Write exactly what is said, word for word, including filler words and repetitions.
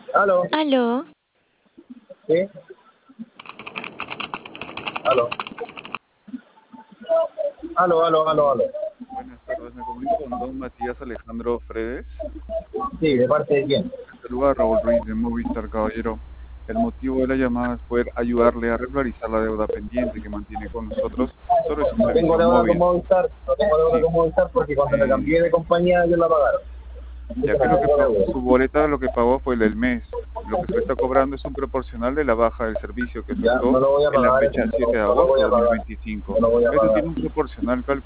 Aló, Aló, ¿sí? Aló, aló, aló, aló, aló. Buenas tardes, me comunico con don Matías Alejandro Fredes. Sí, ¿de parte de quién? Saluda a Raúl Ruiz de Movistar, caballero. El motivo de la llamada es poder ayudarle a regularizar la deuda pendiente que mantiene con nosotros sobre su No tengo servicio deuda con móvil. Movistar, no tengo deuda Sí, con Movistar porque cuando me eh, cambié de compañía ellos la pagaron. Así ya que que no lo que tengo pagó, deuda. su boleta lo que pagó fue el del mes. Lo que se le está cobrando es un proporcional de la baja del servicio que Ya, no efectuó lo voy a en la pagar, eso fecha no, siete de no lo voy agosto a de pagar, no dos mil veinticinco. lo voy a Esto pagar. tiene un proporcional